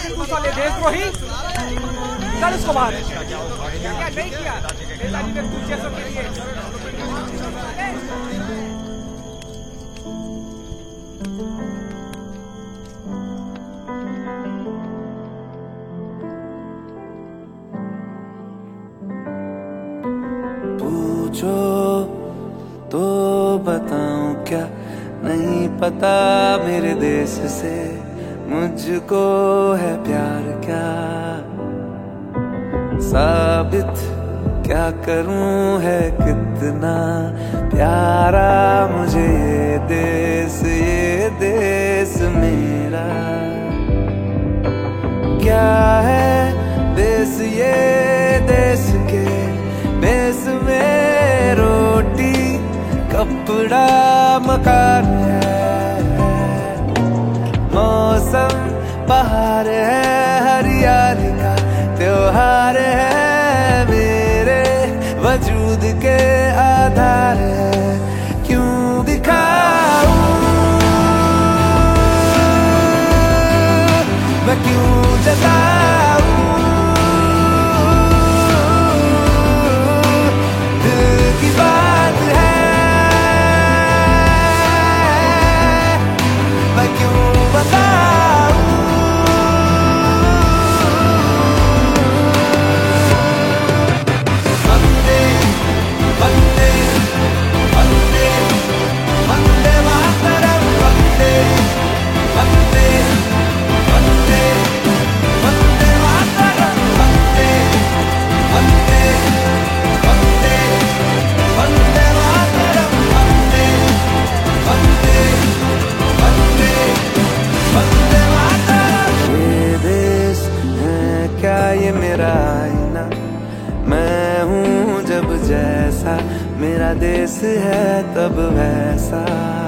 साले देशद्रोही, चल इसको बाहर। क्या नहीं किया नेताजी ने कुछ जैसों के लिए। पूछो तो बताऊं क्या, नहीं पता मेरे देश से मुझको है प्यार क्या। साबित क्या करूं है कितना प्यारा मुझे ये देश मेरा। क्या है देश ये देश के देश में रोटी कपड़ा मकान है, मौसम बहार है, हरियाली का त्योहार है, मेरे वजूद के आधार है। क्यों दिखाऊं मैं, क्यों जताऊं दिल की बात है, मैं क्यों बताऊं। वंदे वंदे वंदे वंदे मातरम, वंदे वंदे वंदे वंदे मातरम, वंदे वंदे वंदे वंदे मातरम, वंदे वंदे वंदे वंदे मातरम। ये देश है क्या ये मेरा आईना, मैं हूँ जब जैसा, मेरा देश है तब वैसा।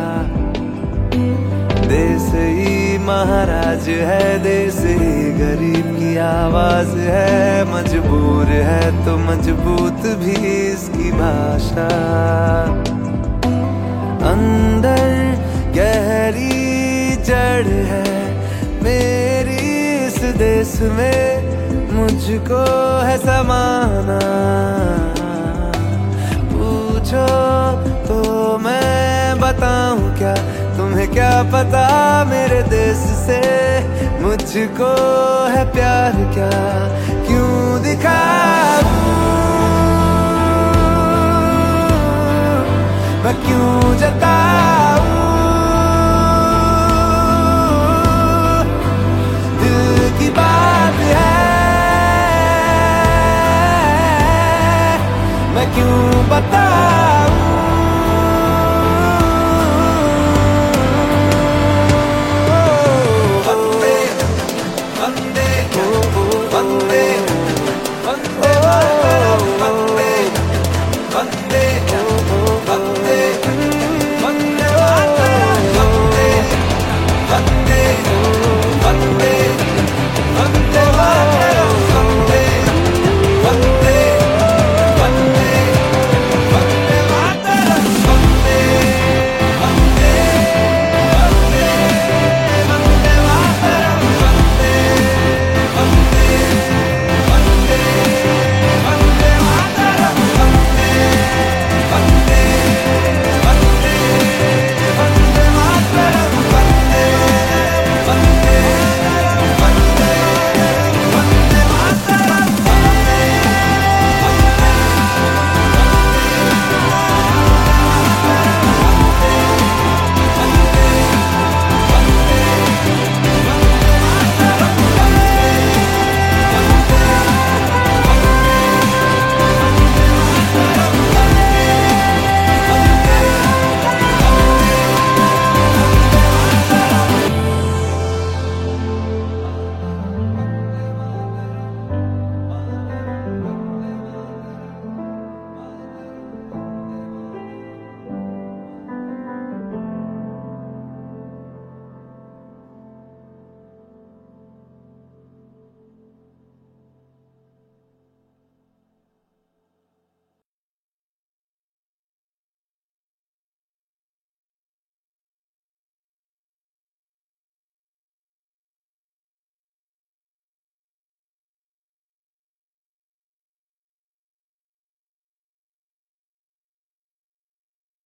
देश ही महाराज है, देश ही गरीब की आवाज है, मजबूर है तो मजबूत भी इसकी भाषा। अंदर गहरी जड़ है मेरी इस देश में, मुझको है समाना। पूछो तो मैं बताऊं क्या, तुम्हें क्या पता मेरे देश से मुझको है प्यार क्या। क्यों दिखाऊं मैं, क्यों जताऊं दिल की बात है, मैं क्यों बताऊं।